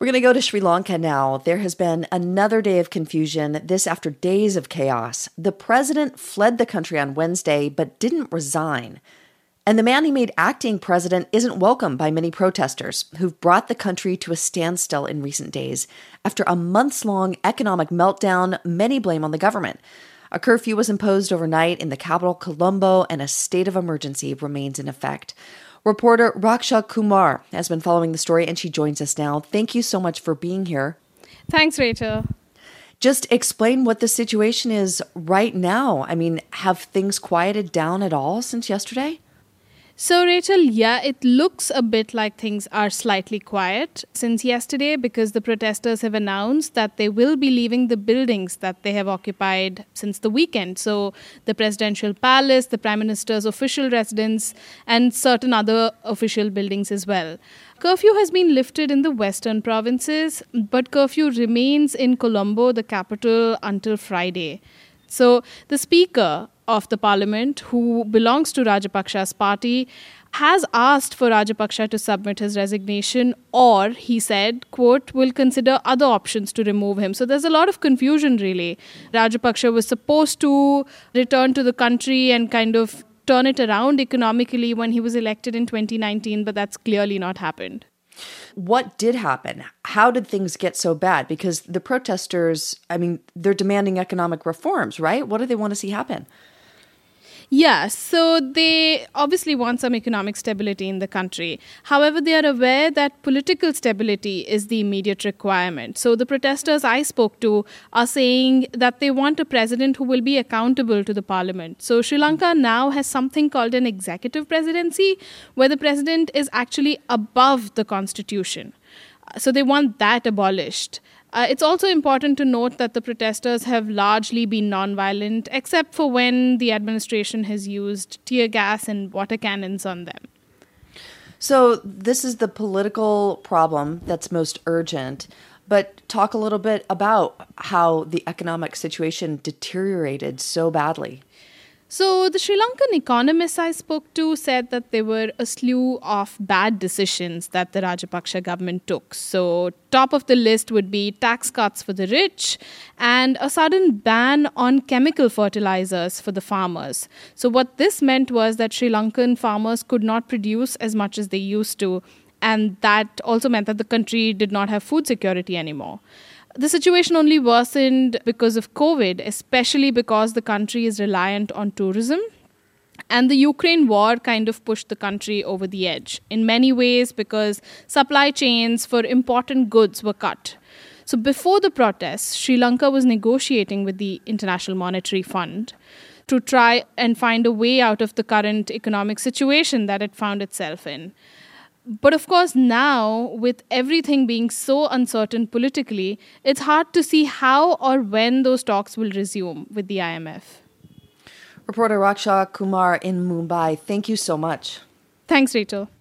We're going to go to Sri Lanka now. There has been another day of confusion, this after days of chaos. The president fled the country on Wednesday, but didn't resign. And the man he made acting president isn't welcome by many protesters who've brought the country to a standstill in recent days. After a months-long economic meltdown, many blame on the government. A curfew was imposed overnight in the capital, Colombo, and a state of emergency remains in effect. Reporter Raksha Kumar has been following the story, and she joins us now. Thank you so much for being here. Thanks, Rachel. Just explain what the situation is right now. I mean, have things quieted down at all since yesterday? So, Rachel, yeah, it looks a bit like things are slightly quiet since yesterday because the protesters have announced that they will be leaving the buildings that they have occupied since the weekend. So, the presidential palace, the prime minister's official residence, and certain other official buildings as well. Curfew has been lifted in the western provinces, but curfew remains in Colombo, the capital, until Friday. So, the speaker of the parliament, who belongs to Rajapaksa's party, has asked for Rajapaksa to submit his resignation, or, he said, quote, will consider other options to remove him. So there's a lot of confusion, really. Rajapaksa was supposed to return to the country and kind of turn it around economically when he was elected in 2019, but that's clearly not happened. What did happen? How did things get so bad? Because the protesters, I mean, they're demanding economic reforms, right? What do they want to see happen? Yeah, so they obviously want some economic stability in the country. However, they are aware that political stability is the immediate requirement. So the protesters I spoke to are saying that they want a president who will be accountable to the parliament. So Sri Lanka now has something called an executive presidency, where the president is actually above the constitution. So they want that abolished. It's also important to note that the protesters have largely been nonviolent, except for when the administration has used tear gas and water cannons on them. So this is the political problem that's most urgent, but talk a little bit about how the economic situation deteriorated so badly. So the Sri Lankan economists I spoke to said that there were a slew of bad decisions that the Rajapaksa government took. So top of the list would be tax cuts for the rich and a sudden ban on chemical fertilizers for the farmers. So what this meant was that Sri Lankan farmers could not produce as much as they used to, and that also meant that the country did not have food security anymore. The situation only worsened because of COVID, especially because the country is reliant on tourism. And the Ukraine war kind of pushed the country over the edge in many ways because supply chains for important goods were cut. So before the protests, Sri Lanka was negotiating with the International Monetary Fund to try and find a way out of the current economic situation that it found itself in. But of course, now, with everything being so uncertain politically, it's hard to see how or when those talks will resume with the IMF. Reporter Raksha Kumar in Mumbai, thank you so much. Thanks, Rachel.